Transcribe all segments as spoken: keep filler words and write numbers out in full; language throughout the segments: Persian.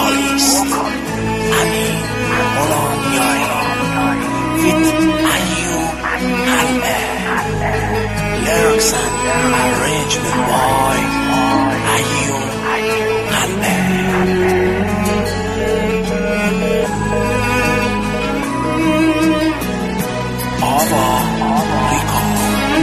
vocalist Amin Molaniai with Ayub Alber, lyrics and arrangement by Ayub Alber. Ava Record.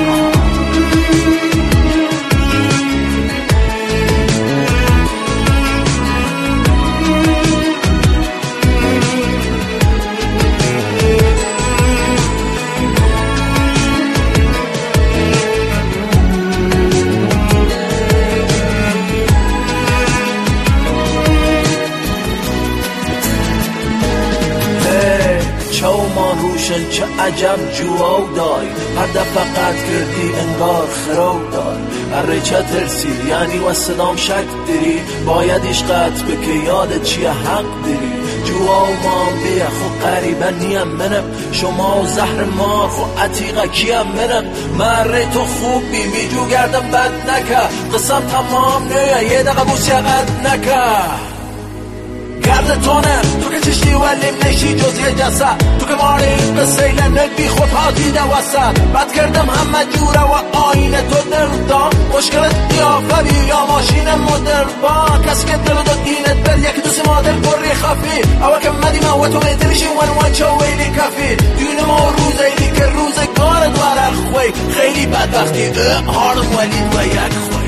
چومان روشن چه عجب جواب دای هر دفعه قد کردی انگار خراب دای اره چه ترسی یعنی و صدام شک داری باید عشقت بکه یادت چیه حق داری جوابم بیا خو قریبا نیم منم شما و زهر مار خو عتیقه کیم منم مره تو خوب بی میجو گردم بد نکه قسم تمام نه یه دقیقه بوسی قد نکه گرد تونه تو که چشتی ولیم نشی جز یه جسد تو که ماری این قصه لنک بی خود ها دیده وسط بد کردم همه جوره و آینه تو دل دام مشکلت قیافه بی یا ماشین مدر با کسی که دل داد دینت بر یکی دوست مادر بری خفی اوه که مدیم اوه تو میتریشی ون ون چو ویلی کفی دون ما روز ایلی که روز کارت ورق خوی خیلی بدبختی هارم ولید و یک خوی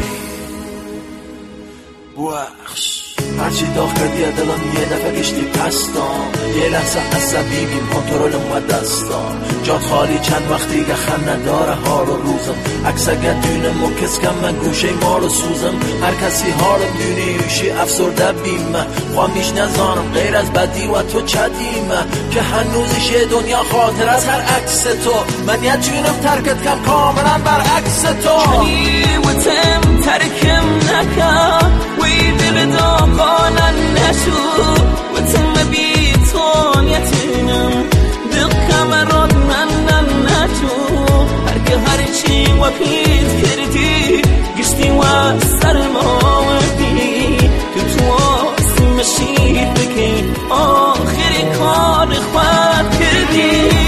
بوخش هرچی داغ کردی دلم یه دفعه گشتی پستان یه لحظه عصبی بیم کنترلم و دستان جات خالی چند وقتی که خم نداره حال و روزم عکس اگر دونم و کس کم من گوشه مال و سوزم هر کسی حالم دونیشی افسرده بیم خوامیش نزانم غیر از بدی و تو چدیم که هنوزش یه دنیا خاطر از هر عکس تو من یه جونم ترکت کم کاملا برعکس تو چنی و تم ترکم نکن وی دل داغانن نشو و تم بیتون یتینم دقم راد من نشو هر که هرچی و پید کردی گشتی و سرماوردی که تو آسی مشید بکن آخری کار خود کردی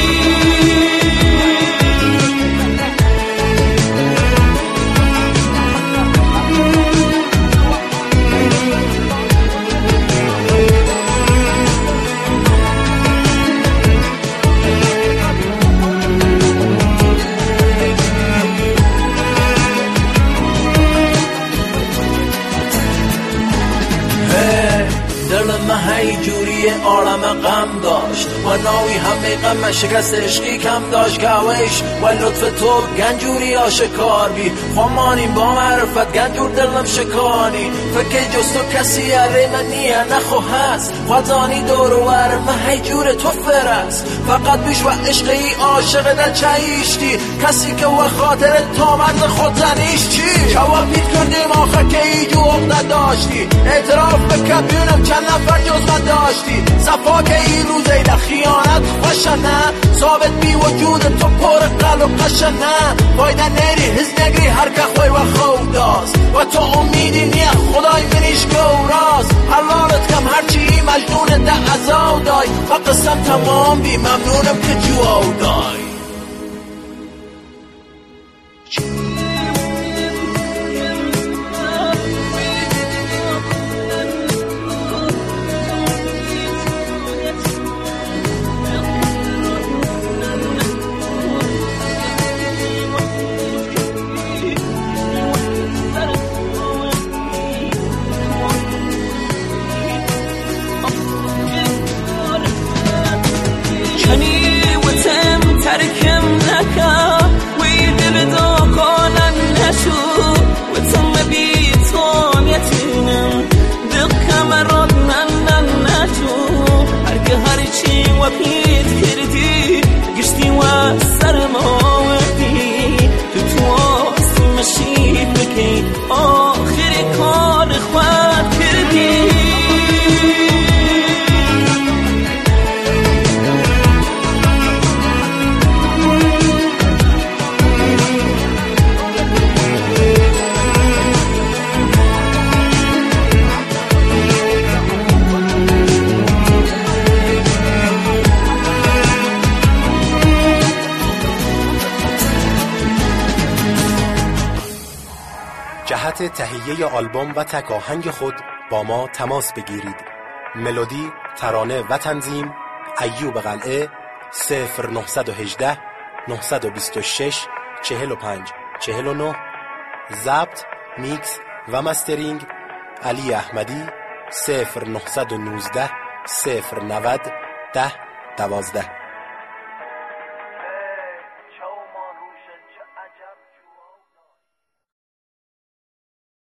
هی جوری عالم غم داشت و ناوی همه غم شکست عشقی کم داشت گوش و لطف تو گنجوری آشکار بی خمانیم با معرفت گنجور دلم شکانی فکر جز تو کسی اره من نیه نخو هست خدانی دور و ور من هی جور تو فرست فقط بیش و عشقی عاشق در چایشتی کسی که و خاطر تا مرز خود زنیش چی جواب بیت کردیم آخر که ایجو عقده داشتی اعتراف بکبیونم چند نفر جز من داشتی صفا که این روز ایده خیانت خوشنه ثابت بی وجود تو پر قل و قشنه فایده نری هز نگری هر که خوی و خوداست و تو امیدی نیه خدای منیش گوراست حلالت کم هرچی مجنون ده ازاو دای و قسم تمام بی ممنونم که جواو دای چنی و تم ترک جهت تهیه آلبوم و تک آهنگ خود با ما تماس بگیرید. ملودی، ترانه و تنظیم ایوب قلعه صفر نهصد و هجده نهصد و بیست و شش چهل و پنج چهل و نه. ضبط، میکس و مسترینگ علی احمدی صفر نهصد و نوزده صفر نود ده دوازده.